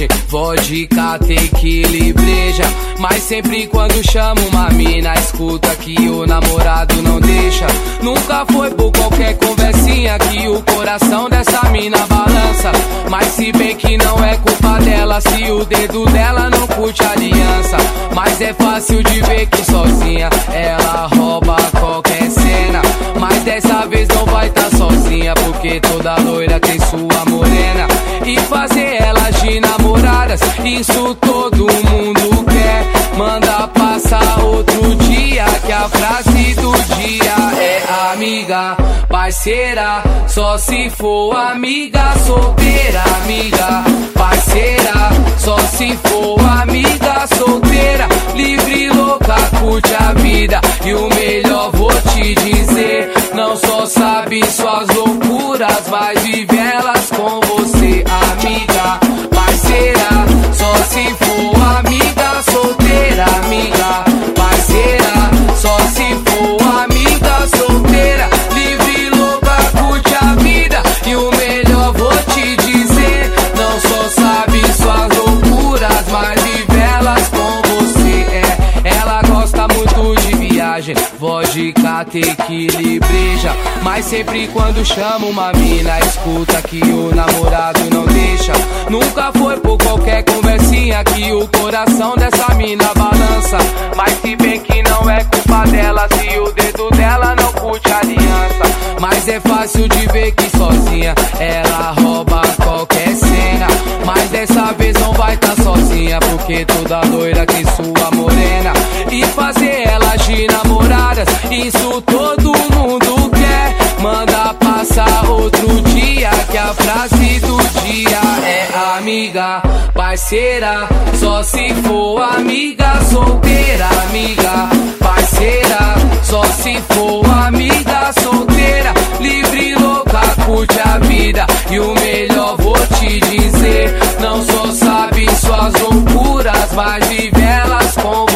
viagem, vodka, tequila e breja. Mas sempre quando chamo uma mina, escuta que o namorado não deixa. Nunca foi por qualquer conversinha que o coração dessa mina balança. Mas se bem que não é culpa dela, se o dedo dela não curte a aliança. Mas é fácil de ver que sozinha ela rouba qualquer cena. Mas dessa vez não vai tá sozinha, porque toda loira tem sua morena. E fazer elas de namoradas, isso todo mundo quer. Manda passar outro dia, que a frase do dia é amiga, parceira, só se for amiga solteira. Amiga, parceira, só se for amiga solteira. Livre, louca, curte a vida. E o melhor vou te dizer, não só sabe suas loucuras, mas vive elas com você. Amiga, parceira, só se for amiga solteira. Amiga, parceira, só se for amiga solteira. Livre, louca, curte a vida. E o melhor vou te dizer, não só sabe suas loucuras, mas vive elas com você. Ela gosta muito de viagem, vodka, tequila e breja. Mas sempre quando chama uma mina, escuta que o namorado não deixa. Nunca foi por qualquer conversinha que o coração dessa mina balança. Mas se bem que não é culpa dela, se o dedo dela não curte a aliança. Mas é fácil de ver que sozinha ela rouba qualquer cena. Mas dessa vez não vai tá sozinha, porque toda loira tem sua morena. E fazer elas de namoradas, isso todo mundo quer. Manda passar outro dia, que a frase do dia é amiga, parceira, só se for amiga solteira. Amiga, parceira, só se for amiga solteira. Livre, louca, curte a vida. E o melhor vou te dizer, não só sabe suas loucuras, mas vive elas com